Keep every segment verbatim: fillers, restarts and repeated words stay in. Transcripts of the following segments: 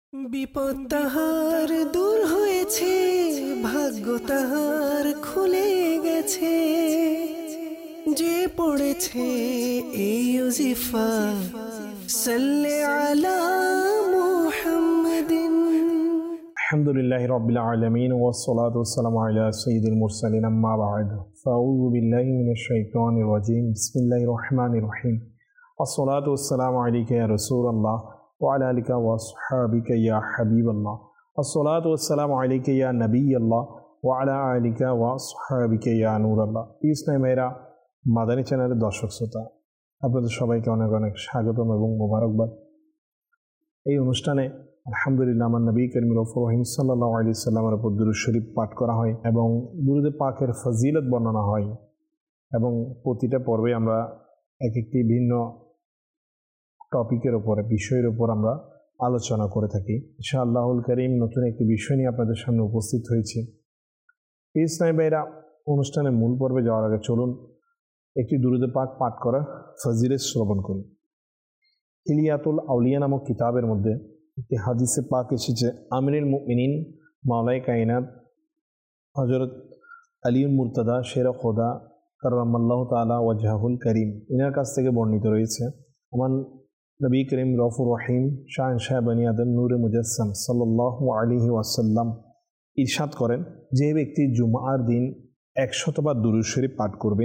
বিপদ তাহার দূর হয়েছে, ভাগ্য তাহার খুলে গেছে, যে পড়েছে এই ওজিফা সাল্লি আলা মুহাম্মাদিন। আলহামদুলিল্লাহি রাব্বিল আলামিন ওয়াসসালাতু ওয়াসসালামু আলা সাইয়্যিদিল মুরসালিন আম্মা বা'দ ফাআউযু বিল্লাহি মিনাশ শাইতানির রাজীম বিসমিল্লাহির রহমানির রহিম আসসালাতু ওয়াসসালামু আলাইকা ইয়া রাসূলুল্লাহ ওয়া আলা আলিকা ওয়া আসহাবিকা ইয়া হাবিবাল্লাহ আসসালাতু ওয়াসসালামু আলাইকা ইয়া নবিয়াল্লাহ ওয়া আলা আলিকা ওয়া আসহাবিকা ইয়া নূরাল্লাহ। ইসলামেরা মাদানী চ্যানেলের দর্শক শ্রোতা, আপনাদের সবাইকে অনেক অনেক স্বাগতম এবং মোবারকবাদ। এই অনুষ্ঠানে আলহামদুলিল্লাহ আমার নবী করিম রহিম সাল্লাল্লাহু আলাইহি সাল্লামের উপর দুরূদ শরীফ পাঠ করা হয় এবং দুরূদে পাকের ফজিলত বর্ণনা হয় এবং প্রতিটা পর্বে আমরা এক একটি ভিন্ন টপিকের উপরে বিষয়ের উপর আমরা আলোচনা করে থাকি। ইনশাআল্লাহুল কারীম নতুন একটি বিষয় নিয়ে আপনাদের সামনে উপস্থিত হয়েছি। ইসলামী ভাইরা, অনুষ্ঠানের মূল পর্বে যাওয়ার আগে চলুন একটি দুরূদে পাক পাঠ করা ফজিলত শ্রবণ করি। ইলিয়াতুল আউলিয়া নামক কিতাবের মধ্যে একটি হাদিসে পাক এসেছে, আমিরুল মুমিনিন মাওলাই কায়নাত হযরত আলীউল মুরতাদা শের খোদা কাররামাল্লাহু তাআলা ওয়াজহুল করিম ইনার কাছ থেকে বর্ণিত রয়েছে। আমার নবী করিম রউফুর রহিম শাহনশাহ বনি আদম নূরে মুজাসসাম সাল্লাল্লাহু আলাইহি ওয়াসাল্লাম ইরশাদ করেন, যে ব্যক্তি জুমার দিন একশতবার দুরূদ শরীফ পাঠ করবে,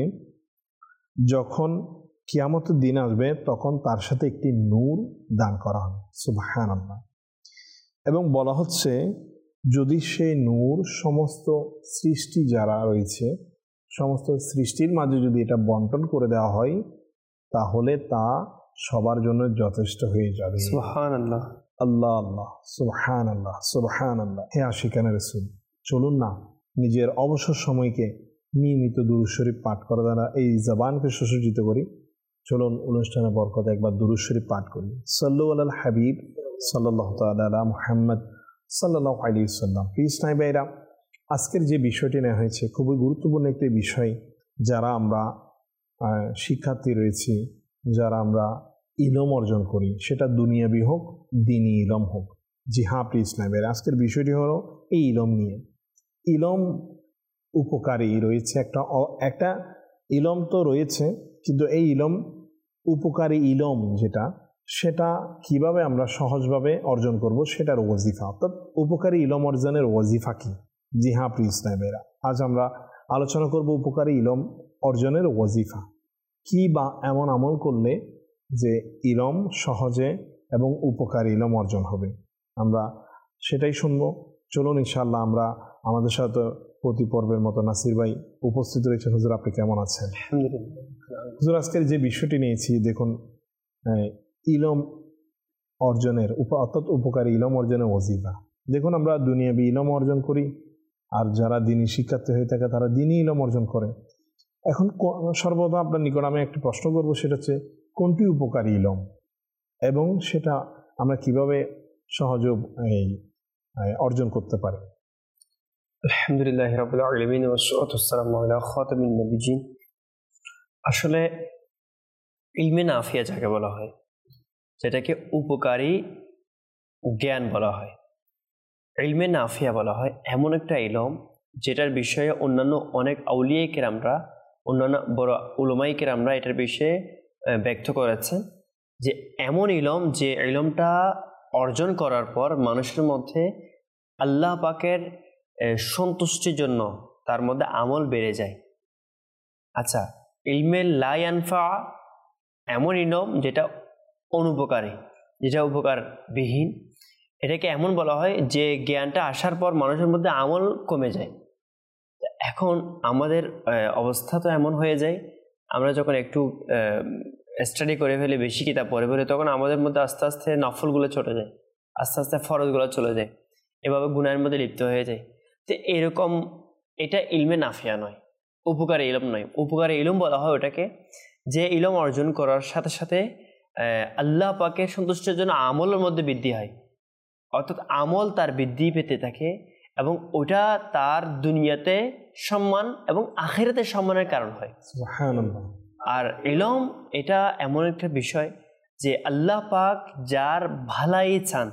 যখন কিয়ামতের দিন আসবে তখন তার সাথে একটি নূর দান করা হবে। সুবহানাল্লাহ। এবং বলা হচ্ছে, যদি সেই নূর সমস্ত সৃষ্টি যারা রয়েছে সমস্ত সৃষ্টির মাঝে যদি এটা বন্টন করে দেওয়া হয়, তাহলে তা সবার জন্য যথেষ্ট হয়ে যাবে। সুবহানাল্লাহ, আল্লাহ আল্লাহ, সুবহানাল্লাহ সুবহানাল্লাহ। হে আশিকানে রাসূল, চলুন না নিজের অবসর সময়কে নিয়মিত দুরূদ শরীফ পাঠ করা দ্বারা এই জবানকে সুসজ্জিত করি। চলুন অনুষ্ঠানে বরকত একবার দুরূদ শরীফ পাঠ করি। সাল্লু আলাল হাবিব সাল্লাল্লাহু তাআলা আলা মুহাম্মদ সাল্লাল্লাহু আলাইহি ওয়াসাল্লাম। ইসলামী ভাইরা, আজকের যে বিষয়টি নেওয়া হয়েছে খুবই গুরুত্বপূর্ণ একটি বিষয়। যারা আমরা শিক্ষার্থী রয়েছি, যারা আমরা ইলম অর্জন করি, সেটা দুনিয়াবি হোক দ্বীনি ইলম হোক। জি হ্যাঁ প্রিয় ইসলামী ভাইরা, আজকের বিষয়টি হলো এই ইলম নিয়ে। ইলম উপকারী রয়েছে, একটা একটা ইলম তো রয়েছে, কিন্তু এই ইলম উপকারী ইলম যেটা, সেটা কিভাবে আমরা সহজভাবে অর্জন করব সেটার ওয়াজিফা, অর্থাৎ উপকারী ইলম অর্জনের ওয়াজিফা কি। জি হ্যাঁ প্রিয় ইসলামী ভাইরা, আজ আমরা আলোচনা করব উপকারী ইলম অর্জনের ওয়াজিফা কি, বা এমন আমল করলে যে ইলম সহজে এবং উপকারী ইলম অর্জন হবে। আমরা সেটাই শুনবো। চলুন ইনশাআল্লাহ আমরা আমাদের সাথে প্রতি পর্বের মতো নাসির ভাই উপস্থিত রয়েছে। হুজুর, আপনি কেমন আছেন? হুজুর, আজকের যে বিষয়টি নিয়েছি, দেখুন ইলম অর্জনের অর্থাৎ উপকারী ইলম অর্জনের ওয়াজিফা। দেখুন, আমরা দুনিয়াবি ইলম অর্জন করি, আর যারা দ্বীনি শিক্ষার্থী হয়ে থাকে তারা দ্বীনি ইলম অর্জন করে। এখন সর্বদা আপনার নিকট আমি একটা প্রশ্ন করব, সেটা হচ্ছে কোনটি উপকারী ইলম এবং সেটা আমরা কিভাবে সহজে অর্জন করতে পারি। আলহামদুলিল্লাহি রাব্বিল আলামিন ওয়াসসালাতু ওয়াসসালামু আলা খাতামিন নবিয়্যিন। আসলে ইলমে নাফিয়া যাকে বলা হয়, যেটাকে উপকারী জ্ঞান বলা হয়, ইলমে নাফিয়া বলা হয় এমন একটা ইলম যেটার বিষয়ে অন্যান্য অনেক আউলিয়া কেরামরা, অন্যান্য বড় উলামায়ে কেরামরা এটার বিষয়ে ব্যক্ত করেছেন যে এমন ইলম যে ইলমটা অর্জন করার পর মানুষের মধ্যে আল্লাহ পাকের সন্তুষ্টির জন্য তার মধ্যে আমল বেড়ে যায়। আচ্ছা, ইলমে লা ইয়ানফা এমন ইলম যেটা অনুপকারী, যেটা উপকারবিহীন, এটাকে এমন বলা হয় যে জ্ঞানটা আসার পর মানুষের মধ্যে আমল কমে যায়। এখন আমাদের অবস্থা তো এমন হয়ে যায়, আমরা যখন একটু স্টাডি করে ফেলি, বেশি কিতাব পড়ে ফেলি, তখন আমাদের মধ্যে আস্তে আস্তে নফলগুলো চলে যায়, আস্তে আস্তে ফরজগুলো চলে যায়, এভাবে গুনাহের মধ্যে লিপ্ত হয়ে যায়। তো এরকম এটা ইলমে নাফিয়া নয়, উপকারী ইলম নয়। উপকারী ইলম বলা হয় ওটাকে যে ইলম অর্জন করার সাথে সাথে আল্লাহ পাকের সন্তুষ্টির জন্য আমলের মধ্যে বৃদ্ধি হয়, অর্থাৎ আমল তার বৃদ্ধি পেতে থাকে এবং ওটা তার দুনিয়াতে সম্মান এবং আখিরাতে সম্মানের কারণ হয়। সুবহানাল্লাহ। আর ইলম এটা এমন একটা বিষয় যে আল্লাহ পাক যার ভালাই চান,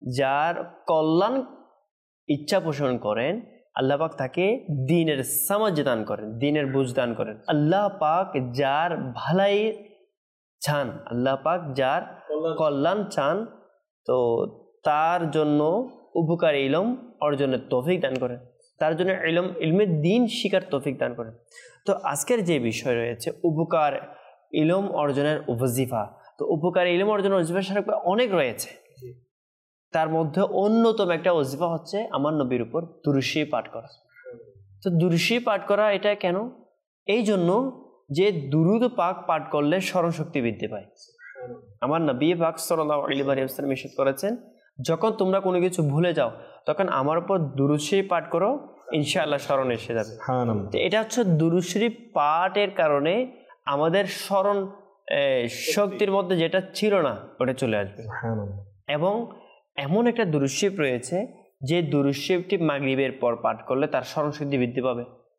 যার কল্যাণ ইচ্ছা পোষণ করেন আল্লাহ পাক তাকে দ্বীনের সমাজ দান করেন, দ্বীনের বুঝ দান করেন। আল্লাহ পাক যার ভালাই চান, আল্লাহ পাক যার কল্যাণ চান, তো তার জন্য উপকারী ইলম অর্জনের তৌফিক দান করেন, তার জন্য ইলম ইলমের দ্বীন শিকার তৌফিক দান করেন। তো আজকের যে বিষয় রয়েছে উপকার ইলম অর্জনের ওয়াজিফা, তো উপকারী ইলম অর্জনের ওয়াজিফা সারা অনেক রয়েছে। তার মধ্যে অন্যতম একটা ওয়াজিফা হচ্ছে আমার নবীর উপর দুরূদ শরীফ পাঠ করা। তো দুরূদ শরীফ পাঠ করা এটা কেন? এই জন্য যে দুরূদ পাক পাঠ করলে স্মরণ শক্তি বৃদ্ধি পায়। আমার নবী পাক সাল্লাল্লাহু আলাইহি ওয়াসাল্লাম ইরশাদ করেছেন, যখন তোমরা কোনো কিছু ভুলে যাও তখন আমার উপর দুরূদ শরীফ পাঠ করো, ইনশাআল্লাহ স্মরণ এসে যাবে। তো এটা হচ্ছে দুরূদ শরীফ পাঠের কারণে আমাদের স্মরণ শক্তির মধ্যে যেটা ছিল না ওটা চলে আসবে। এবং এমন একটা দুরূদ শরীফ রয়েছে যে দুরূদ শরীফটি মাগরিবের পর পাঠ করলে তার স্মরণ শক্তি বৃদ্ধি পাবে।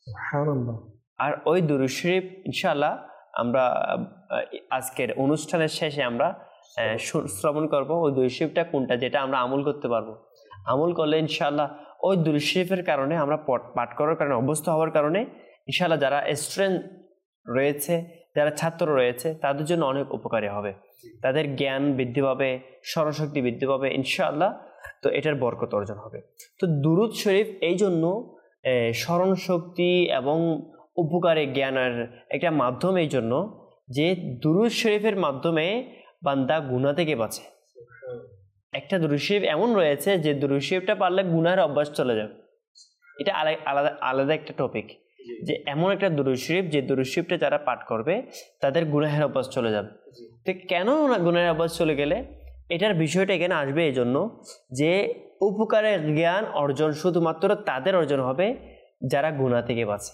আর ওই দুরূদ শরীফ ইনশাআল্লাহ আমরা আজকের অনুষ্ঠানের শেষে আমরা শ্রবণ করব। ওই দুরূদ শরীফটা কোনটা যেটা আমরা আমল করতে পারবো, আমল করলে ইনশাআল্লাহ ওই দুরূদ শরীফের কারণে আমরা পাঠ করার কারণে অভ্যস্ত হওয়ার কারণে ইনশাআল্লাহ যারা স্টুডেন্ট রয়েছে, যারা ছাত্র রয়েছে তাদের জন্য অনেক উপকারী হবে, তাদের জ্ঞান বৃদ্ধি পাবে, স্মরণশক্তি বৃদ্ধি পাবে ইনশাআল্লাহ। তো এটার বরকত অর্জন হবে। তো দুরূদ শরীফ এই জন্য স্মরণশক্তি এবং উপকারী জ্ঞানের একটা মাধ্যম, এই জন্য যে দুরূদ শরীফের মাধ্যমে বান্দা গুনাহ থেকে বাঁচে। একটা দুরূদ শরীফ এমন রয়েছে যে দুরূদ শরীফটা পারলে গুনাহের অভ্যাস চলে যাবে। এটা আলাদা আলাদা একটা টপিক, যে এমন একটা দুরূদ শরীফ যে দুরূদ শরীফটা যারা পাঠ করবে তাদের গুনাহের অভ্যাস চলে যাবে। তো কেন না গুনাহের অভ্যাস চলে গেলে, এটার বিষয়টা এখানে আসবে এই জন্য যে উপকারের জ্ঞান অর্জন শুধুমাত্র তাদের অর্জন হবে যারা গুনাহ থেকে বাঁচে।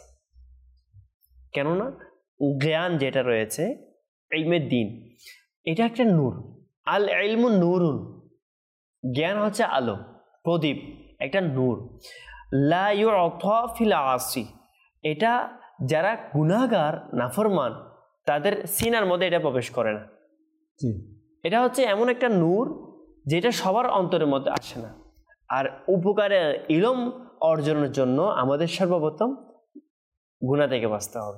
কেননা জ্ঞান যেটা রয়েছে ইলমের দ্বীন, এটা একটা নূর। আল ইলমু নূরুন, জ্ঞান হচ্ছে আলো, প্রদীপ, একটা নূর। লা ইউতা ফিল আসি, এটা যারা গুনাহগার নাফরমান তাদের সিনার মধ্যে এটা প্রবেশ করে না। এটা হচ্ছে এমন একটা নূর যেটা সবার অন্তরের মধ্যে আসে না। আর উপকারে ইলম অর্জনের জন্য আমাদের সর্বপ্রথম গুনাহ থেকে বাঁচতে হবে।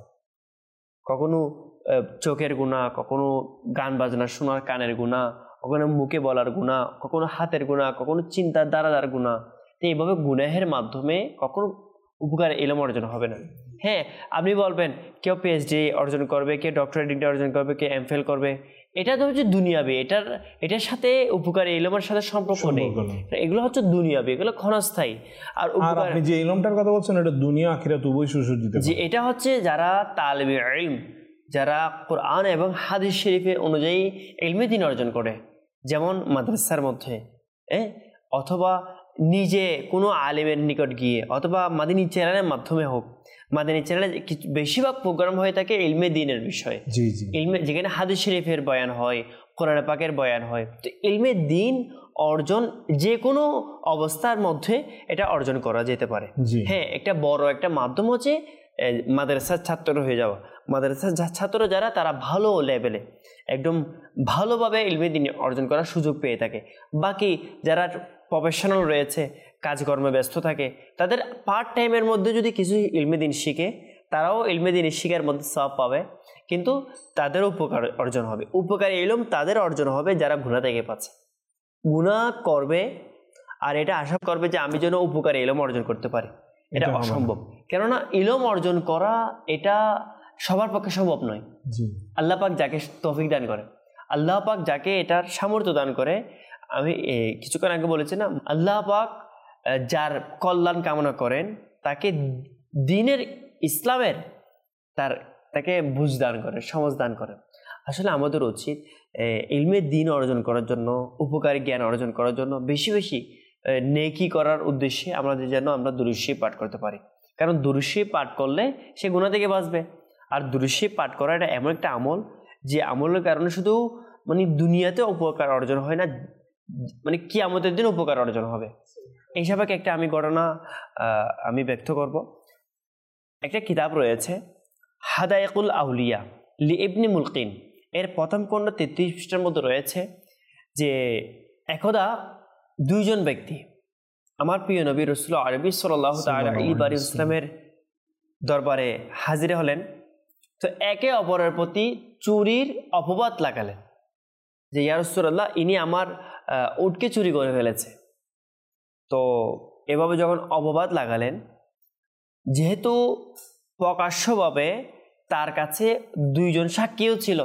কখনো চোখের গুনাহ, কখনো গান বাজনা শোনার কানের গুনাহ, কখনো মুখে বলার গুনাহ, কখনো হাতের গুনাহ, কখনো চিন্তার দ্বারার গুনাহ। তো এইভাবে গুনাহের মাধ্যমে কখনো উপকার ইলম অর্জন হবে না। হ্যাঁ, আপনি বলবেন কেউ পিএইচডি অর্জন করবে, কেউ ডক্টরেট ডিগ্রি অর্জন করবে, কেউ এমফিল করবে, এটা তো হচ্ছে দুনিয়াবি, এটার এটার সাথে উপকারী ইলমের সাথে সম্পর্ক নেই। এগুলো হচ্ছে দুনিয়াবি, এগুলো ক্ষণস্থায়ী। আর আপনি যে ইলমটার কথা বলছেন এটা দুনিয়া আখিরাত উভয় সুসজ্জিত। জি, এটা হচ্ছে যারা তালিবে ইলম, যারা কোরআন এবং হাদিস শরীফের অনুযায়ী ইলমে দ্বীন অর্জন করে, যেমন মাদ্রাসার মধ্যে অথবা নিজে কোনো আলেমের নিকট গিয়ে, অথবা মাদিনী চ্যানেলের মাধ্যমে হোক। মাদিনী চ্যানেলে বেশিরভাগ প্রোগ্রাম হয়ে থাকে ইলমে দ্বীনের বিষয়ে, ইলমে যেখানে হাদিস শরীফের বয়ান হয়, কোরআন পাকের বয়ান হয়। তো ইলমে দ্বীন অর্জন যে কোনো অবস্থার মধ্যে এটা অর্জন করা যেতে পারে। হ্যাঁ, একটা বড় একটা মাধ্যম হচ্ছে মাদ্রাসার ছাত্র হয়ে যাওয়া। মাদ্রাসার ছাত্র যারা, তারা ভালো লেভেলে একদম ভালোভাবে ইলমে দ্বীন অর্জন করার সুযোগ পেয়ে থাকে। বাকি যারা প্রফেশনাল রয়েছে, কাজকর্মে ব্যস্ত থাকে, তাদের পার্ট টাইমের মধ্যে যদি কিছু ইলমে দ্বীন শিখে, তারাও ইলমে দ্বীন শিখার মধ্যে সওয়াব পাবে, কিন্তু তাদেরও উপকার অর্জন হবে। উপকারী ইলম তাদের অর্জন হবে যারা গুনাহ থেকে বাঁচে। গুনাহ করবে আর এটা আশা করবে যে আমি যেন উপকারী ইলম অর্জন করতে পারি, এটা অসম্ভব। কেননা ইলম অর্জন করা এটা সবার পক্ষে সম্ভব নয়। আল্লাহ পাক যাকে তৌফিক দান করে, আল্লাহ পাক যাকে এটার সামর্থ্য দান করে, আমি কিছুক্ষণ আগে বলেছি না, আল্লাহ পাক যার কল্যাণ কামনা করেন তাকে দ্বীনের ইসলামের তার তাকে বুঝ দান করেন, সমাজ দান করেন। আসলে আমাদের উচিত ইলমে দ্বীন অর্জন করার জন্য, উপকারী জ্ঞান অর্জন করার জন্য বেশি বেশি নেকি করার উদ্দেশ্যে আমাদের যেন আমরা দুরূদ শরীফ পাঠ করতে পারি। কারণ দুরূদ শরীফ পাঠ করলে সে গুনাহ থেকে বাঁচবে। আর দুরূদ শরীফ পাঠ করা এটা এমন একটা আমল যে আমলের কারণে শুধু মানে দুনিয়াতে উপকার অর্জন হয় না, মানে কিয়ামতের দিন উপকার অর্জন হবে। এই সাপেক্ষে একটা আমি ঘটনা আমি ব্যক্ত করব। একটা কিতাব রয়েছে হাদায়েকুল আউলিয়া লি ইবনে মুলকিন, এর প্রথম খণ্ড তেত্রিশ পৃষ্ঠার মধ্যে রয়েছে যে একদা দুইজন ব্যক্তি আমার প্রিয় নবী রাসূল আরবি সাল্লাল্লাহু তাআলা আলাইহি ওয়াসাল্লামের দরবারে হাজির হলেন। তো একে অপরের প্রতি চুরির অপবাদ লাগালেন যে ইয়া রাসূলুল্লাহ, ইনি আমার উটকে চুরি করে ফেলেছে। তো এভাবে যখন অপবাদ লাগালেন, যেহেতু প্রকাশ্যভাবে তার কাছে দুইজন সাক্ষীও ছিল,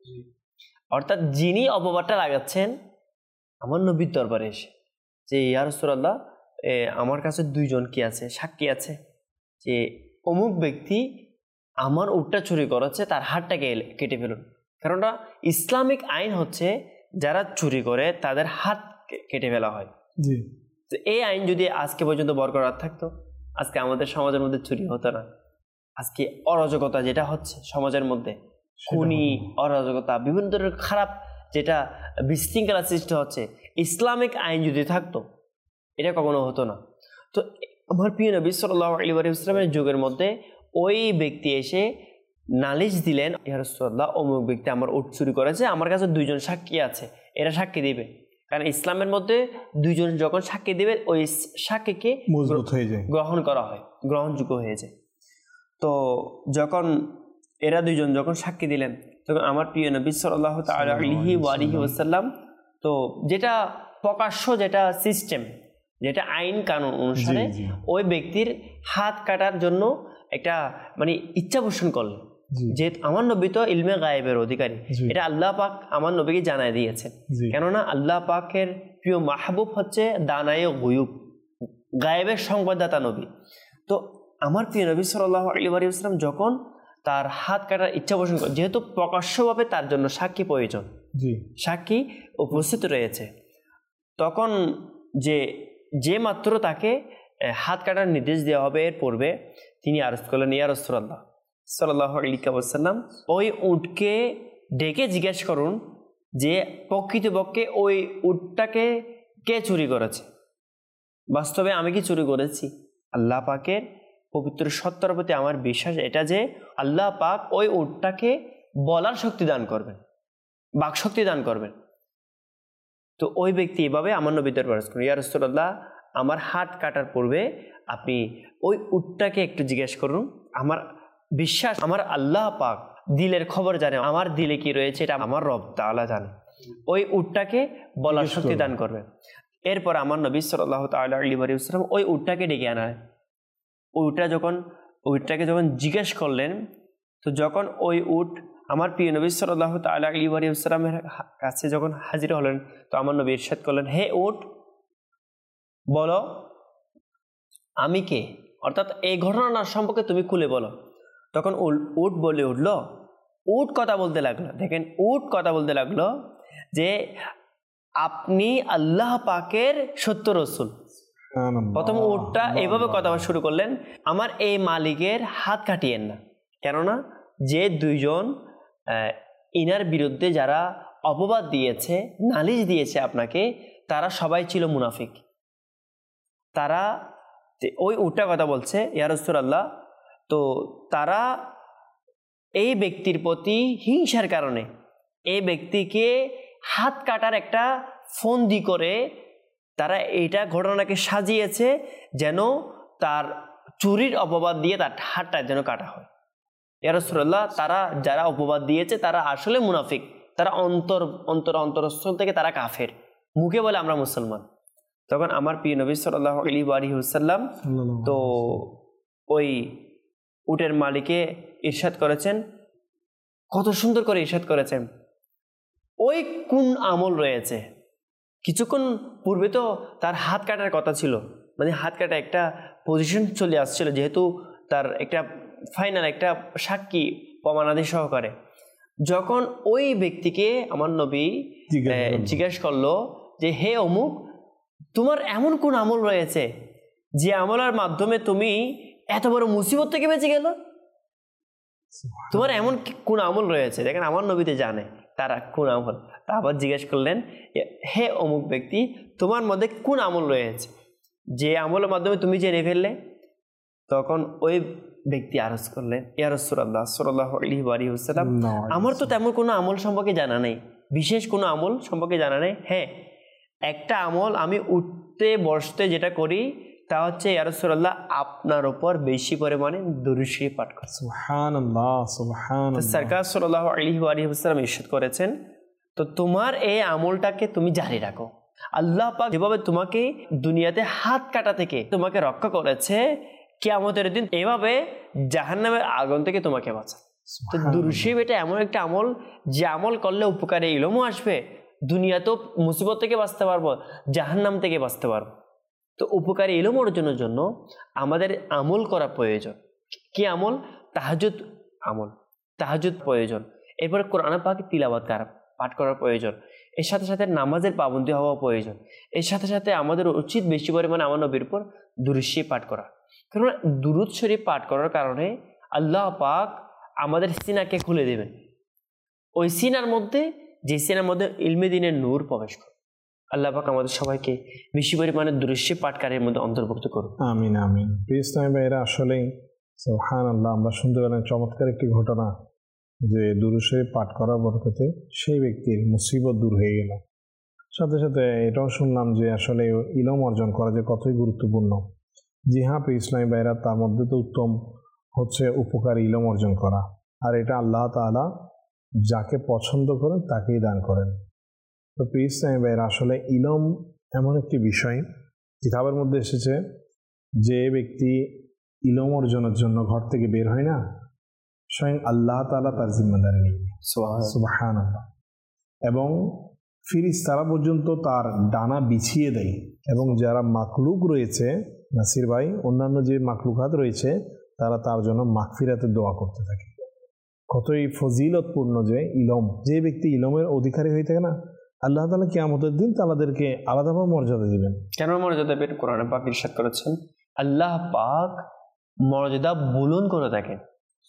অর্থাৎ যিনি অপবাদটা লাগাচ্ছেন আমার নবীর দরবারে এসে যে ইয়া রাসূলুল্লাহ, আমার কাছে দুইজন কি আছে, সাক্ষী আছে যে অমুক ব্যক্তি আমার উটটা চুরি করেছে, তার হাতটাকে কেটে ফেলুন। কেননা ইসলামিক আইন হচ্ছে যারা চুরি করে তাদের হাত কেটে ফেলা হয়। জি। তো এই আইন যদি আজকে পর্যন্ত বরকরার থাকতো, আজকে আমাদের সমাজের মধ্যে চুরি হতো না। আজকে অরাজকতা যেটা হচ্ছে সমাজের মধ্যে, খুনি, অরাজকতা, বিভিন্ন ধরনের খারাপ যেটা বিশৃঙ্খলা সৃষ্টি হচ্ছে, ইসলামিক আইন যদি থাকতো এটা কখনো হতো না। তো আমার প্রিয় নবী সাল্লাল্লাহু আলাইহি ওয়াসাল্লামের যুগের মধ্যে ওই ব্যক্তি এসে নালিশ দিলেন, ইয়া রাসূলুল্লাহ, অমুক ব্যক্তি আমার উট চুরি করেছে, আমার কাছে দুইজন সাক্ষী আছে, এরা সাক্ষী দিবে। কারণ ইসলামের মধ্যে দুইজন যখন সাক্ষী দিবে ওই সাক্ষীকে মজবুত হয়ে যায়, গ্রহণ করা হয়, গ্রহণযোগ্য হয়ে যায়। তো যখন এরা দুইজন যখন সাক্ষী দিলেন, তখন আমার প্রিয় নবী সাল্লাল্লাহু তাআলা আলাইহি ওয়াসাল্লাম, তো যেটা প্রকাশ্য যেটা সিস্টেম, যেটা আইন কানুন অনুসারে ওই ব্যক্তির হাত কাটার জন্য একটা মানে ইচ্ছা পোষণ করলেন। যে আমার নবী তো ইলমে গায়েবের অধিকারী, এটা আল্লাহ পাক আমার নবীকে জানায় দিয়েছেন। কেননা আল্লাহ পাকের প্রিয় মাহবুব হচ্ছে দানায়ে গুয়ুব, গায়েবের সংবাদদাতা নবী। তো আমার প্রিয় নবী সাল্লাল্লাহু আলাইহি ওয়াসাল্লাম যখন তার হাত কাটার ইচ্ছা পোষণ করেন, যেহেতু প্রকাশ্যভাবে তার জন্য সাক্ষী প্রয়োজন, সাক্ষী উপস্থিত রয়েছে, তখন যে যে মাত্র তাকে হাত কাটার নির্দেশ দেওয়া হবে এর পূর্বে তিনি আরজ করলেন, ইয়া রাসূলুল্লাহ সাল্লাল্লাহু আলাইহি ওয়াসাল্লাম, ওই উটকে ডেকে জিজ্ঞেস করুন যে প্রকৃতপক্ষে ওই উটটাকে কে চুরি করেছে। বাস্তবে আমি কি চুরি করেছি? আল্লাহ পাকের পবিত্র সত্তার প্রতি আমার বিশ্বাস এটা যে আল্লাহ পাক ওই উটটাকে বলার শক্তি দান করবেন, বাক শক্তি দান করবেন। তো ওই ব্যক্তি এভাবে আমার নবী দরবারে আরজ করেন, ইয়া রাসূলুল্লাহ, আমার হাত কাটার পূর্বে আপনি ওই উটটাকে একটু জিজ্ঞেস করুন। আমার বিশ্বাস আমার আল্লাহ পাক দিলের খবর জানে, আমার দিলে কি রয়েছে এটা আমার রব তাআলা জানে। ওই উটটাকে বলার শক্তি দান করবেন। এরপর আমার নবী সাল্লাল্লাহু তাআলা আলাইহি ওয়াসাল্লাম ওই উটটাকে ডেকে আনায়। উটটা যখন উটটাকে যখন জিজ্ঞেস করলেন, তো যখন ওই উট আমার প্রিয় নবী সাল্লাল্লাহু তাআলা আলাইহি ওয়াসাল্লামের কাছে যখন হাজির হলেন, তো আমার নবী ইরশাদ করলেন, হে উট, বলো আমি কে, অর্থাৎ এই ঘটনার সম্পর্কে তুমি খুলে বলো। তখন উট বলে উঠল, উট কথা বলতে লাগলো, দেখেন উট কথা বলতে লাগলো যে আপনি আল্লাহ পাকের সত্য রসুল। প্রথম উটটা এভাবে কথা শুরু করলেন, আমার এই মালিকের হাত কাটিয়েন না, কেননা যে দুইজন ইনার বিরুদ্ধে যারা অপবাদ দিয়েছে, নালিশ দিয়েছে আপনাকে, তারা সবাই ছিল মুনাফিক। তারা ওই উটটা কথা বলছে, ইয়া রাসূলুল্লাহ, তো তারা এই ব্যক্তির প্রতি হিংসার কারণে এই ব্যক্তিকে হাত কাটার একটা ফন্দি করে তারা এইটা ঘটনাকে সাজিয়েছে যেন তার চুরির অপবাদ দিয়ে তার হাতটা যেন কাটা হয়। ইয়া রাসূলুল্লাহ, তারা যারা অপবাদ দিয়েছে তারা আসলে মুনাফিক, তারা অন্তর অন্তর অন্তরস্থল থেকে তারা কাফের, মুখে বলে আমরা মুসলমান। তখন আমার প্রিয় নবী সাল্লাল্লাহু আলাইহি ওয়াসাল্লাম তো ওই উটের মালিকে ইরশাদ করেছেন, কত সুন্দর করে ইরশাদ করেছেন, ওই কোন আমল রয়েছে, কিছুক্ষণ পূর্বে তো তার হাত কাটার কথা ছিল, মানে হাত কাটা একটা পজিশন চলে আসছিল, যেহেতু তার একটা ফাইনাল একটা সাক্ষী প্রমাণাদি সহকারে। যখন ওই ব্যক্তিকে আমার নবী জিজ্ঞেস করলো যে হে অমুক, তোমার এমন কোন আমল রয়েছে যে আমলের মাধ্যমে তুমি এত বড় মুসিবত থেকে বেঁচে গেল, তোমার এমন কোন আমল রয়েছে? দেখেন আমার নবীতে জানে তারা কোন আমল। তা আবার জিজ্ঞেস করলেন, হে অমুক ব্যক্তি, তোমার মধ্যে কোন আমল রয়েছে যে আমলের মাধ্যমে তুমি জেনে ফেললে? তখন ওই ব্যক্তি আরজ করলেন, ইয়া রাসূলুল্লাহ সাল্লাল্লাহু আলাইহি ওয়াসাল্লাম, আমার তো তেমন কোনো আমল সম্পর্কে জানা নেই, বিশেষ কোনো আমল সম্পর্কে জানা নেই। হ্যাঁ, একটা আমল আমি উঠতে বসতে যেটা করি তা হচ্ছে ইয়া রাসূলুল্লাহ আপনার উপর বেশি পরিমাণে দুরূদ শরীফ পাঠ করা। সুবহানাল্লাহ সুবহানাল্লাহ। সরকার সাল্লাল্লাহু আলাইহি ওয়া আলিহি ওয়াসাল্লাম ইরশাদ করেছেন, তো তোমার এই আমলটাকে তুমি জারি রাখো। আল্লাহ পাক যেভাবে তোমাকে দুনিয়াতে হাত কাটা থেকে তোমাকে রক্ষা করেছে, কিয়ামতের দিন এভাবে জাহান্নামের আগুন থেকে তোমাকে বাঁচাবে। তো দুরূদ শরীফ এটা এমন একটা আমল যে আমল করলে উপকারে ইলমও আসবে, দুনিয়াতেও মুসিবত থেকে বাঁচতে পারবো, জাহান্নাম থেকে বাঁচতে পারবো। তো উপকারী ইলম অর্জনের জন্য আমাদের আমল করা প্রয়োজন। কি আমল? তাহাজ্জুদ আমল, তাহাজ্জুদ প্রয়োজন। এরপরে কোরআন পাক তিলাওয়াত করা পাঠ করার প্রয়োজন। এর সাথে সাথে নামাজের পাবন্দী হওয়া প্রয়োজন। এর সাথে সাথে আমাদের উচিত বেশি পরিমাণে আমার নবীর উপর দুরূদ শরীফ পাঠ করা। কারণ দুরূদ শরীফ পাঠ করার কারণে আল্লাহ পাক আমাদের সিনাকে খুলে দেবেন। ওই সিনার মধ্যে, যে সিনার মধ্যে ইলমে দ্বীনের নূর প্রবেশ করে। আল্লাহ পাক আমাদের সবাইকে বেশি পরিমাণে দুরূদ শরীফ পাঠকারীর মধ্যে অন্তর্ভুক্ত করুন। আমিন আমিন। প্রিয় ইসলামী ভাইয়েরা, আসলেই সুবহানাল্লাহ, আমরা শুনতে পেলাম চমৎকার একটি ঘটনা যে দুরূদ শরীফ পাঠ করার বরকতে সেই ব্যক্তির মুসিবত দূর হয়ে গেল। সাথে সাথে এটাও শুনলাম যে আসলে ইলম অর্জন করা যে কতই গুরুত্বপূর্ণ। জি হ্যাঁ প্রিয় ইসলামী ভাইয়েরা, তার মধ্যে তো উত্তম হচ্ছে উপকারী ইলম অর্জন করা। আর এটা আল্লাহ তাআলা যাকে পছন্দ করেন তাকেই দান করেন। তো প্রিয় ইসলামী ভাইয়েরা, আসলে ইলম এমন একটি বিষয়, কিতাবের মধ্যে এসেছে যে ব্যক্তি ইলম অর্জনের জন্য ঘর থেকে বের হয় না, স্বয়ং আল্লাহ তাআলা তার জিম্মাদারি নিয়ে নেয়। সুবহানাল্লাহ। এবং ফিরিস্তারা পর্যন্ত তার ডানা বিছিয়ে দেয়। এবং যারা মাকলুক রয়েছে, নাসির ভাই, অন্যান্য যে মাকলুকাত রয়েছে, তারা তার জন্য মাগফিরাতের দোয়া করতে থাকে। কতই ফজিলতপূর্ণ যে ইলম, যে ব্যক্তি ইলমের অধিকারী হয়ে থাকে না, আল্লাহ তাআলা কিয়ামতের দিন তাদেরকে আলাদাভাবে মর্যাদা দিবেন। কেন মর্যাদা দেবেন? কোরআনে পাক ইরশাদ করেছেন, আল্লাহ পাক মর্যাদা বুলন্দ করে থাকেন।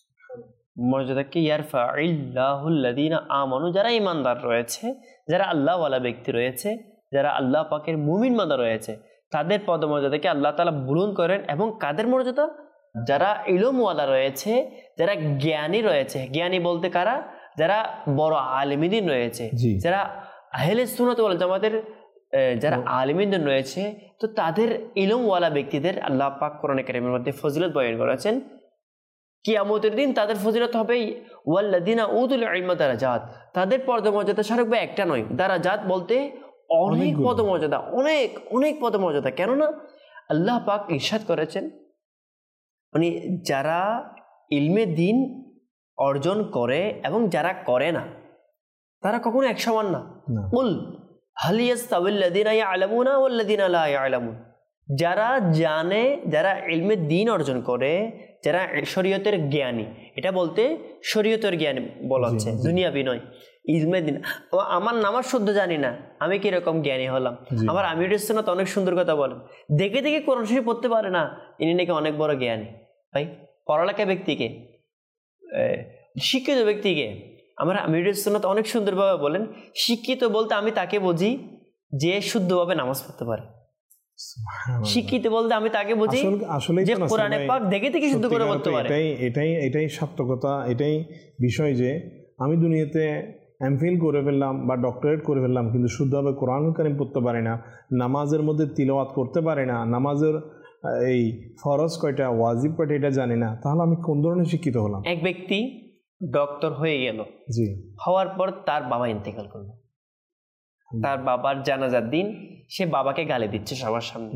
মর্যাদাকে ইয়ারফাইল্লাহুল্লাযীনা আমানু, যারা ঈমানদার রয়েছে, যারা আল্লাহওয়ালা ব্যক্তি রয়েছে, যারা আল্লাহ পাকের মুমিন বান্দা রয়েছে, তাদের পদমর্যাদাকে আল্লাহ তাআলা বুলন্দ করেন। এবং কাদের মর্যাদা? যারা ইলমওয়ালা রয়েছে, যারা জ্ঞানী রয়েছে। জ্ঞানী বলতে কারা? যারা বড় আলেমীন রয়েছে, যারা আহলে সুন্নাত ওয়াল জামাতের যারা আলেমীন রয়েছে, তো তাদের ইলমওয়ালা ব্যক্তিদের আল্লাহ পাক কোরআনে কারীমের মধ্যে ফজিলত বয়ান করেছেন। কিয়ামতের দিন তাদের ফজিলত হবে ওয়াল্লাযীনা উতুল ইলমা দারাজাত, তাদের পদমর্যাদা স্বরূপ একটা নয়, দারাজাত বলতে অনেক পদমর্যাদা, অনেক অনেক পদমর্যাদা। কেননা আল্লাহ পাক ইরশাদ করেছেন, মানে যারা ইলমে দ্বীন অর্জন করে এবং যারা করে না, তারা কখনো এক সমান না। কুল হাল ইয়াস্তাউল্লাযীনা ইয়ালামুনা ওয়াল্লাযীনা লা ইয়ালামুন, যারা জানে, যারা ইলমে দ্বীন অর্জন করে, যারা শরীয়তের জ্ঞানী, এটা বলতে শরীয়তের জ্ঞান বলা হচ্ছে, দুনিয়াবি নয়, ইলমে দ্বীন। আমার নামাজ শুদ্ধ জানি না, আমি কিরকম জ্ঞানী হলাম? আমার আমিরুস সুন্নাত অনেক সুন্দর কথা বলেন, দেখে দেখে কোরআন শরীফ পড়তে পারে না, ইনি নাকি অনেক বড় জ্ঞানী। ভাই, পড়ালেখা ব্যক্তিকে, শিক্ষিত ব্যক্তিকে আমার আমিরুস সুন্নাত অনেক সুন্দরভাবে বলেন, শিক্ষিত বলতে আমি তাকে বুঝি যে শুদ্ধভাবে নামাজ পড়তে পারে। শিক্ষিত বলতে আমি তাকে বুঝি যে কোরআনে পাক দেখে দেখে শুদ্ধ করে পড়তে পারে। এটাই এটাই এটাই সার্থকতা, এটাই বিষয় যে আমি দুনিয়াতে এমফিল করে ফেললাম বা ডক্টরেট করে ফেললাম, কিন্তু শুদ্ধভাবে কোরআন কারীম পড়তে পারি না, নামাজের মধ্যে তিলাওয়াত করতে পারি না, নামাজের এই ফরজ কয়টা, ওয়াজিব কয়টা এটা জানি না, তাহলে আমি কোন ধরনের শিক্ষিত হলাম? এক ব্যক্তি ডক্টর হয়ে গেল, জি, হওয়ার পর তার বাবা ইন্তেকাল করলো। তার বাবার জানাজার দিন সে বাবাকে গালি দিচ্ছে সবার সামনে।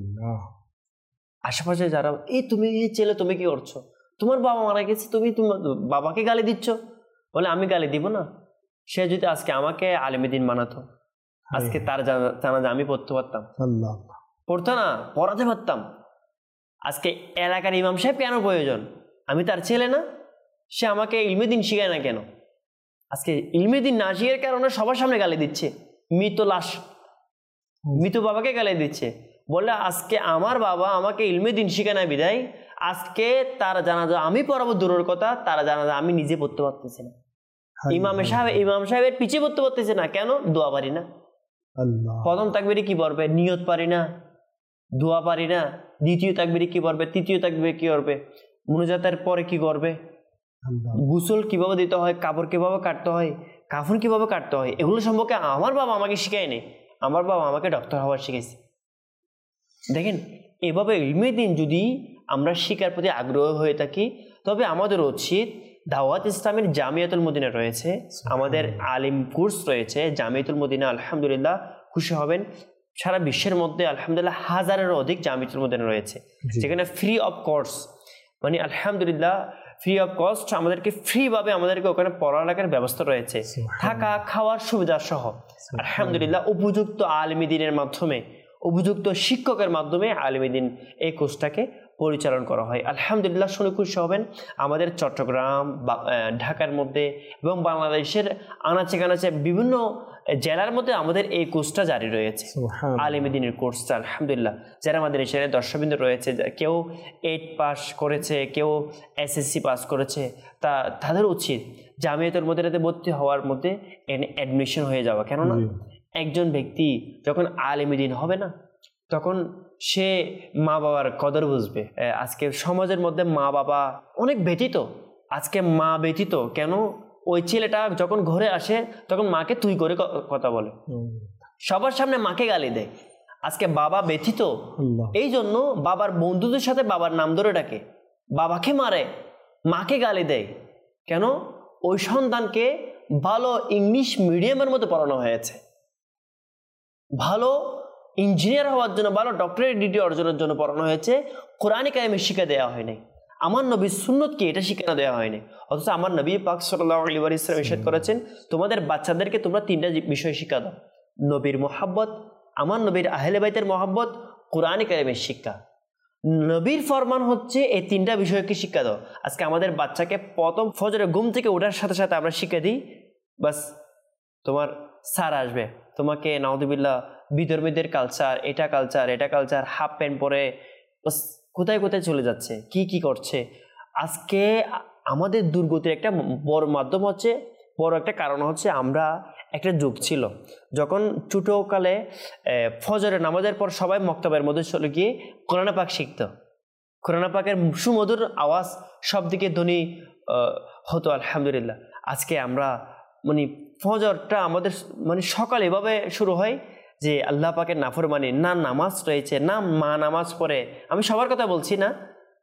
আশেপাশে যারা, এই তুমি এই ছেলে তুমি কি করছো, তোমার বাবা মারা গেছে, তুমি তোমার বাবাকে গালি দিচ্ছ। বলে আমি গালি দিব না, সে যদি আজকে আমাকে আলেমে দ্বীন বানাতো, আজকে তার জানাজা আমি পড়তে পারতাম, পড়তো না, পড়াতে পারতাম। আজকে এলাকার ইমাম সাহেব কেন প্রয়োজন? আমি তার ছেলে না? সে আমাকে ইলমে দ্বীন শিখায় না কেন? আজকে ইলমে দ্বীন না শিখার কারণে সবার সামনে গালি দিচ্ছে, মৃত লাশ, মৃত বাবাকে গালি দিচ্ছে। বলে আজকে আমার বাবা আমাকে ইলমে দ্বীন শিখায় না বিদায় আজকে তার জানাজা আমি পড়াবো, দূরের কথা তার জানাজা আমি নিজে পড়তে পারতেছি না। ইমাম সাহেব ইমাম সাহেবের পিছিয়ে পড়তে পারতেছে না কেন? দোয়া পারি না। প্রথম তাকবীরে কি পড়বে? নিয়ত পারি না, দোয়া পারি না। দ্বিতীয় তাকবীরে কি পড়বে? তৃতীয় তাকবীরে কি করবে? মুনাজাতের পরে কি করবে? গোসল কিভাবে দিতে হয়, কাপড় কিভাবে কাটতে হয়, কাফন কিভাবে কাটতে হয়, এগুলো সম্পর্কে আমার বাবা আমাকে শিখায়নি। আমার বাবা আমাকে ডক্টর হওয়ার শিখেছে। দেখেন, এভাবে ইলমে দিন যদি আমরা শিক্ষার প্রতি আগ্রহ হয়ে থাকি, তবে আমাদের উচিত দাওয়াত ইসলামের জামিয়াতুল মদিনা রয়েছে, আমাদের আলিম কোর্স রয়েছে জামিয়াতুল মদিনা। আলহামদুলিল্লাহ, খুশি হবেন, সারা বিশ্বের মধ্যে আলহামদুলিল্লাহ হাজারেরও অধিক জামিয়াতুল মদিনা রয়েছে, যেখানে ফ্রি অফ কোর্স, মানে আলহামদুলিল্লাহ ফ্রি অফ কস্ট আমাদেরকে ফ্রিভাবে আমাদেরকে ওখানে পড়ালেখার ব্যবস্থা রয়েছে, থাকা খাওয়ার সুবিধা সহ। আলহামদুলিল্লাহ, উপযুক্ত আলিমি দিনের মাধ্যমে, উপযুক্ত শিক্ষকের মাধ্যমে আলিমি দিন এই কোর্সটাকে পরিচালন করা হয়। আলহামদুলিল্লাহ, শুনে খুশি হবেন, আমাদের চট্টগ্রাম, ঢাকার মধ্যে এবং বাংলাদেশের আনাচে কানাচে বিভিন্ন জেলার মধ্যে আমাদের এই কোর্সটা জারি রয়েছে, আলিমি দিনের কোর্সটা। আলহামদুলিল্লাহ, যারা আমাদের এখানে দর্শকবৃন্দ রয়েছে, কেউ এইট পাস করেছে, কেউ এসএসসি পাস করেছে, তা তাদের উচিত জামিয়াতুল মদিনাতে ভর্তি হওয়ার মধ্যে অ্যাডমিশন হয়ে যাওয়া। কেননা একজন ব্যক্তি যখন আলিমি দিন হবে না, তখন সে মা বাবার কদর বুঝবে। আজকে সমাজের মধ্যে মা বাবা অনেক ব্যতীত, আজকে মা ব্যতীত কেন, ওই ছেলেটা যখন ঘরে আসে তখন মাকে তুই করে কথা বলে, সবার সামনে মাকে গালি দেয়। আজকে বাবা ব্যতীত, এই জন্য বাবার বন্ধুদের সাথে বাবার নাম ধরে ডাকে, বাবাকে মারে, মাকে গালি দেয়। কেন? ওই সন্তানকে ভালো ইংলিশ মিডিয়ামের মধ্যে পড়ানো হয়েছে, ভালো ইঞ্জিনিয়ার হওয়ার জন্য, ভালো ডক্টরেট ডিগ্রি অর্জনের জন্য পড়ানো হয়েছে, কোরআন কারিমের শিক্ষা দেওয়া হয়নি, আমার নবীর সুন্নতকে এটা শিক্ষা দেওয়া হয়নি। অথচ আমার নবী পাক সাল্লাল্লাহু আলাইহি ওয়াসাল্লাম ইরশাদ করেছেন, তোমাদের বাচ্চাদেরকে তোমরা তিনটা বিষয় শিক্ষা দাও, নবীর মোহাব্বত, আমার নবীর আহলে বাইতের মোহাব্বত, কোরআন কারিমের শিক্ষা। নবীর ফরমান হচ্ছে এই তিনটা বিষয়কে শিক্ষা দাও। আজকে আমাদের বাচ্চাকে প্রথম ফজরে ঘুম থেকে ওঠার সাথে সাথে আমরা শিক্ষা দিই, বাস তোমার স্যার আসবে, তোমাকে নাউযুবিল্লাহ বিধর্মীদের কালচার, এটা কালচার, এটা কালচার, হাফ প্যান্ট পরে বাস কোথায় কোথায় চলে যাচ্ছে, কি কি করছে। আজকে আমাদের দুর্গতির একটা বড় মাধ্যম হচ্ছে, বড় একটা কারণ হচ্ছে, আমরা একটা যুগ ছিল যখন ছোটকালে ফজরের নামাজের পর সবাই মক্তবের মধ্যে চলে গিয়ে কোরআন পাক শিখত, কোরআন পাকের সুমধুর আওয়াজ সব দিকে ধ্বনি হতো। আলহামদুলিল্লাহ, আজকে আমরা মানে ফজরটা আমাদের মানে সকাল এভাবে শুরু হয় যে আল্লাহ পাকের নাফরমানি, না নামাজ রয়েছে, না মা নামাজ পড়ে, আমি সবার কথা বলছি না,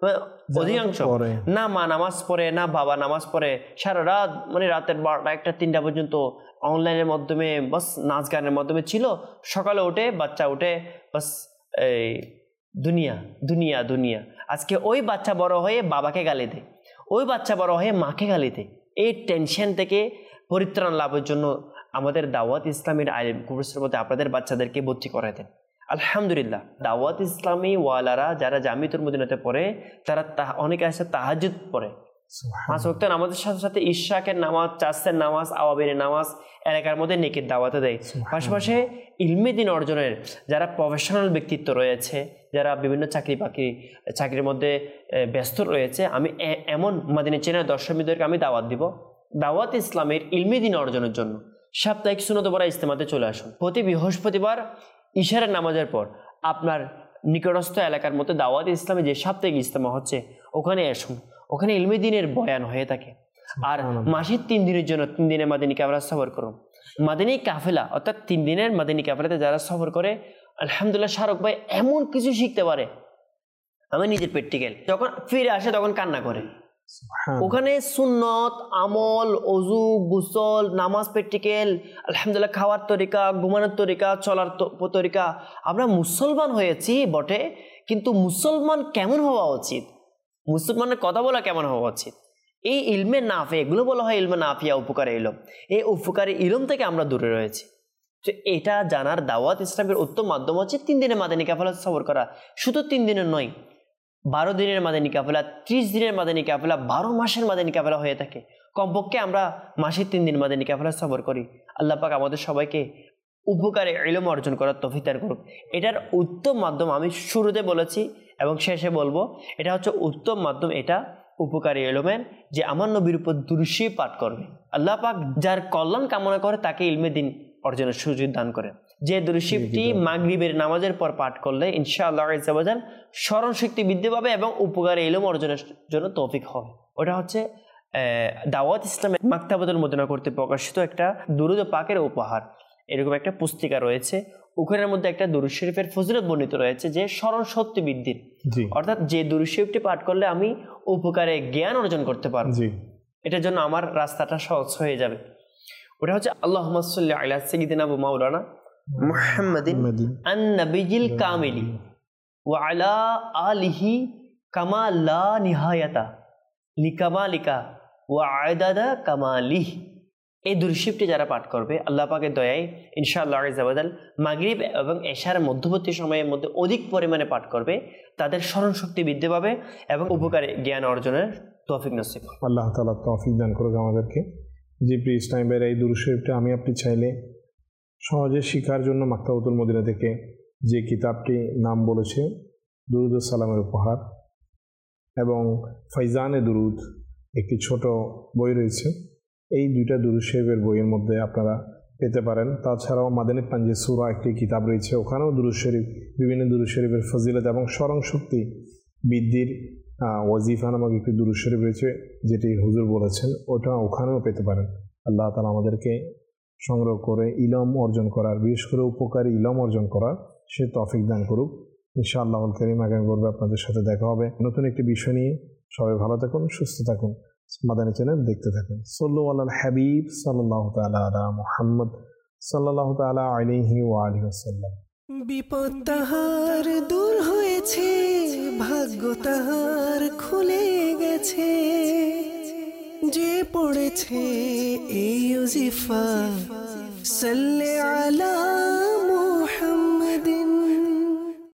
অধিকাংশ না মা নামাজ পড়ে, না বাবা নামাজ পড়ে, সারা রাত মানে রাতের বারোটা একটা তিনটা পর্যন্ত অনলাইনের মাধ্যমে বাস নাচ গানের মাধ্যমে ছিল। সকালে উঠে বাচ্চা উঠে বাস এই দুনিয়া দুনিয়া দুনিয়া। আজকে ওই বাচ্চা বড় হয়ে বাবাকে গালি দেয়, ওই বাচ্চা বড় হয়ে মাকে গালি দেয়। এই টেনশন থেকে পরিত্রাণ লাভের জন্য আমাদের দাওয়াত ইসলামের আলিম কোর্সের মধ্যে আপনাদের বাচ্চাদেরকে ভর্তি করাই দেন। আলহামদুলিল্লাহ, দাওয়াত ইসলামী ওয়ালারা যারা জামিয়াতুল মদিনাতে পড়ে, তারা অনেকে আছে তাহাজ্জুদ পড়ে, পাঁচ ওয়াক্ত নামাজের সাথে সাথে ইশরাকের নামাজ, চাষের নামাজ, আওয়াবিনের নামাজ এলাকার মধ্যে নেকির দাওয়াতে দেয়। পাশাপাশি ইলমে দিন অর্জনের যারা প্রফেশনাল ব্যক্তিত্ব রয়েছে, যারা বিভিন্ন চাকরি বাকরি চাকরির মধ্যে ব্যস্ত রয়েছে, আমি এমন মাদিনী চেনা দর্শকদেরকে আমি দাওয়াত দিব, দাওয়াত ইসলামের ইলমে দিন অর্জনের জন্য সাপ্তাহিক সুন্নত পড়া ইজতেমাতে চলে আসুন। প্রতি বৃহস্পতিবার ইশারের নামাজের পর আপনার নিকটস্থ এলাকার মধ্যে দাওয়াত ইসলামে যে সাপ্তাহিক ইজতেমা হচ্ছে ওখানে আসুন, ওখানে ইলমে দিনের বয়ান হয়ে থাকে। আর মাসের তিন দিনের জন্য তিন দিনের মাদিনী কাফেলা সফর করুন। মাদিনী কাফেলা অর্থাৎ তিন দিনের মাদিনী কাফেলাতে যারা সফর করে, আলহামদুলিল্লাহ শাহরুখ ভাই এমন কিছু শিখতে পারে, আমি নিজের প্র্যাকটিক্যাল, যখন ফিরে আসে তখন কান্না করে। ওখানে সুন্নত, আমল, অজু, গোসল, নামাজ, প্র্যাকটিক্যাল, আলহামদুলিল্লাহ খাওয়ার তরিকা, ঘুমানোর তরিকা, চলার তরিকা। আমরা মুসলমান হয়েছি বটে, কিন্তু মুসলমান কেমন হওয়া উচিত, মুসলমানের কথা বলা কেমন হওয়া উচিত, এই ইলমে নাফে, এগুলো বলা হয় ইলমে নাফিয়া, উপকারী ইলম। এই উপকারী ইলম থেকে আমরা দূরে রয়েছি। তো এটা জানার দাওয়াত ইসলামের উত্তম মাধ্যম হচ্ছে তিন দিনের মাদানী কাফেলা সফর করা। শুধু তিন দিনের নয়, বারো দিনের মাদানী কাফেলা, ত্রিশ দিনের মাদানী কাফেলা, বারো মাসের মাদানী কাফেলা হয়ে থাকে। কমপক্ষে আমরা মাসের তিন দিন মাদানী কাফেলা সফর করি। আল্লাহ পাক আমাদের সবাইকে উপকারে ইলম অর্জন করার তৌফিক দান করুক। এটার উত্তম মাধ্যম আমি শুরুতে বলেছি এবং শেষে বলবো, এটা হচ্ছে উত্তম মাধ্যম, এটা উপকারী ইলমের, যে আমার নবীর উপর দুরূদ পাঠ করবে। আল্লাহ পাক যার কল্যাণ কামনা করে তাকে ইলমে দিন অর্জনের সুযোগ দান করে। যে দুরূদটি মাগরিবের নামাজের পর পাঠ করলে ইনশাআল্লাহ আযজা ওয়া জাল স্মরণ শক্তি বৃদ্ধি পাবে এবং উপকারী ইলম অর্জনের জন্য তৌফিক হবে। ওটা হচ্ছে দাওয়াত ইসলামের মাকতাবাতুল মদিনা কর্তৃক প্রকাশিত একটা দুরূদ পাকের উপহার। এরকম একটা পুস্তিকা রয়েছে, ওখানের মধ্যে একটা দুরূদ শরীফের ফজিলত বর্ণিত রয়েছে যে স্মরণ শক্তি বৃদ্ধির, অর্থাৎ যে দুরূদ শরীফটি পাঠ করলে আমি উপকারে জ্ঞান অর্জন করতে পারবো, এটার জন্য আমার রাস্তাটা সহজ হয়ে যাবে। ওটা হচ্ছে আল্লাহুম্মা সাল্লি আলা সাইয়্যিদিনা ওয়া মাওলানা মুহাম্মাদিন আন-নাবিয়্যিল কামিলি ওয়া আলা আলিহি কামা লা নিহায়াতা লিকামালিকা ওয়া আদাদা কামালিহ। এই দুরূদ শরীফটি যারা পাঠ করবে আল্লাহ পাকের দয়ায় ইনশাআল্লাহ আযজা ওয়া জাল মাগরিব এবং এশার মধ্যবর্তী সময়ের মধ্যে অধিক পরিমাণে পাঠ করবে, তাদের স্মরণ শক্তি বৃদ্ধি পাবে এবং উপকারে জ্ঞান অর্জনের তৌফিক নসিব হবে। আল্লাহ তাআলা তৌফিক দান করুক আমাদেরকে। জি প্রিয় ইসলামী ভাইরা, এই দুরূদ শরীফটা আমি আপনি চাইলে সহজে শিখার জন্য মাক্তাবাতুল মদিনা থেকে যে কিতাবটি নাম বলেছে দুরুদ ও সালামের উপহার এবং ফাইজানে দুরুদ একটি ছোট বই রয়েছে, এই দুইটা দুরুদ শরীফের বইয়ের মধ্যে আপনারা পেতে পারেন। তাছাড়াও মাদানী পাঞ্জে সূরা একটি কিতাব রয়েছে, ওখানেও দুরুদ শরীফ, বিভিন্ন দুরুদ শরীফের ফজিলত এবং স্মরণ শক্তি বৃদ্ধির ওয়াজিফা নামক একটি দুরুদ শরীফ রয়েছে যেটি হুজুর বলেছেন, ওটা ওখানেও পেতে পারেন। আল্লাহ তাআলা আমাদেরকে সংগ্রহ করে ইলম অর্জন করার, বিশেষ করে উপকারী ইলম অর্জন করার সে তৌফিক দান করুক ইনশাআল্লাহুল কারীম। আগামী পর্বে আপনাদের সাথে দেখা হবে নতুন একটি বিষয় নিয়ে। সবাই ভালো থাকুন, সুস্থ থাকুন, মাদানী চ্যানেল দেখতে থাকুন। সাল্লু আলাল হাবিব সাল্লাল্লাহু তাআলা আলা মুহাম্মদ সাল্লাল্লাহু তাআলা আলাইহি ওয়া আলিহি ওয়াসাল্লাম। বিপদ তাহার দূর হয়েছে, ভাগ্য তাহার খুলে গেছে, যে পড়েছে এই ওজিফা সাল্লি আলা